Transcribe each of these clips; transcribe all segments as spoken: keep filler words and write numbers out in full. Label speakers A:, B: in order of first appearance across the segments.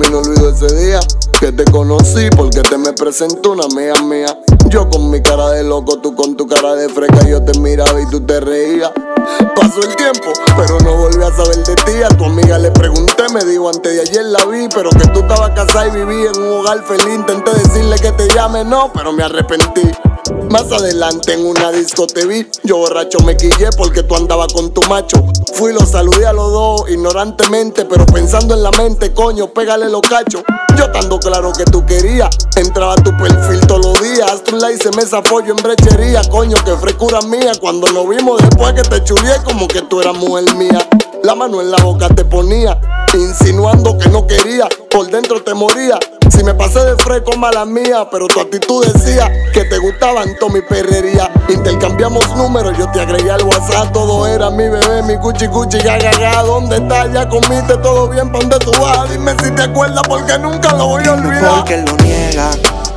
A: no olvido ese día que te conocí porque te me presentó una amiga mía. Yo con mi cara de loco, tú con tu cara de fresca. Yo te miraba y tú te reías. Pasó el tiempo, pero no volví a saber de ti. A tu amiga le pregunté, me dijo antes de ayer la vi, pero que tú estabas casada y vivías en un hogar feliz. Intenté decirle que te llame, no, pero me arrepentí. Más adelante en una disco te vi, yo borracho me quillé porque tú andabas con tu macho. Fui y lo saludé a los dos ignorantemente, pero pensando en la mente, coño, pégale los cachos. Yo estando claro que tú querías, entraba a tu perfil todos los días. Hasta un like se me zafó yo en brechería, coño, que frescura mía. Cuando nos vimos después que te chulié, como que tú eras mujer mía. La mano en la boca te ponía, insinuando que no quería, por dentro te moría. Si me pasé de fresco, mala mía, pero tu actitud decía que te gustaban toda mi perrería. Intercambiamos números, yo te agregué al WhatsApp. Todo era mi bebé, mi cuchi cuchi, gaga. ¿Dónde estás? Ya comiste todo bien, ¿pa' dónde tú vas? Dime si te acuerdas porque nunca lo voy a olvidar.
B: Porque lo niega.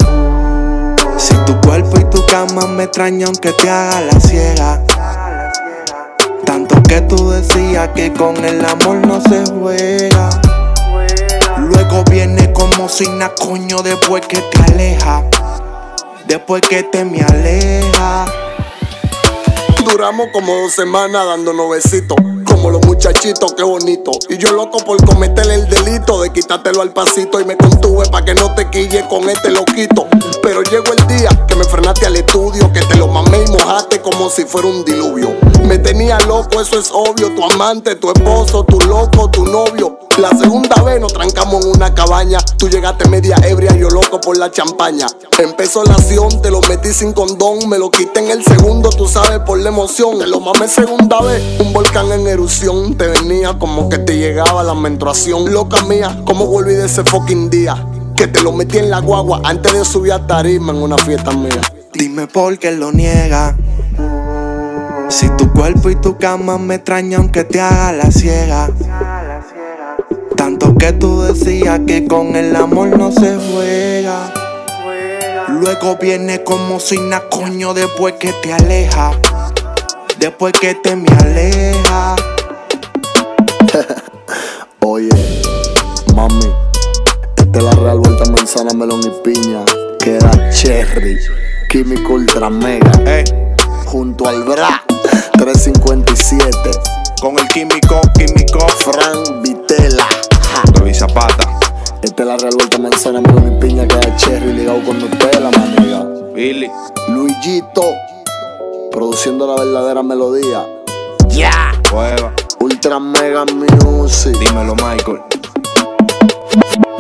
B: Si tu cuerpo y tu cama me extrañan aunque te haga la ciega. Tanto que tú decías que con el amor no se juega. Luego viene como si na coño después que te aleja. Después que te me aleja.
A: Duramos como dos semanas dándonos besitos, como los muchachitos, qué bonito. Y yo loco por cometerle el delito de quitártelo al pasito. Y me contuve pa' que no te quille con este loquito. Pero llegó el día que me frenaste al estudio, que te lo mamé y mojaste como si fuera un diluvio. Me tenía loco, eso es obvio. Tu amante, tu esposo, tu loco, tu novio. La segunda vez nos trancamos en una cabaña. Tú llegaste media ebria, yo loco por la champaña. Empezó la acción, te lo metí sin condón. Me lo quité en el segundo, tú sabes, por la emoción. Te lo mamé segunda vez, un volcán en erupción. Te venía como que te llegaba la menstruación. Loca mía, ¿cómo volví de ese fucking día? Que te lo metí en la guagua antes de subir a tarima en una fiesta mía.
B: Dime por qué lo niega. Si tu cuerpo y tu cama me extrañan aunque te haga la ciega. Tanto que tú decías que con el amor no se juega. Luego viene como si na coño después que te aleja. Después que te me aleja.
A: Oye, mami, esta es la Real Vuelta Manzana, Melón y Piña. Queda Cherry, Químico Ultra Mega,
B: Ey.
A: Junto al Bra, trescientos cincuenta y siete.
B: Con el químico, químico
A: Fran Vitela.
B: David Zapata,
A: Esta es la Real Vuelta Manzana, Melón y Piña. Queda Cherry ligado con Nutella, maniga.
B: Billy,
A: Luigito, produciendo la verdadera melodía.
B: ya, Cueva,
A: Ultra Mega Music.
B: dímelo Michael.